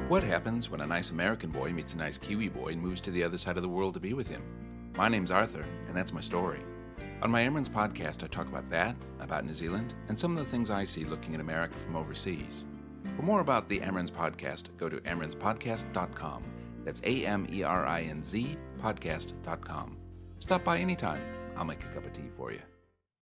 What happens when a nice American boy meets a nice Kiwi boy and moves to the other side of the world to be with him? My name's Arthur, and that's my story. On my Emrons podcast, I talk about that, about New Zealand, and some of the things I see looking at America from overseas. For more about the Emrons podcast, go to emronspodcast.com. That's AMERINZ podcast.com. Stop by anytime. I'll make a cup of tea for you.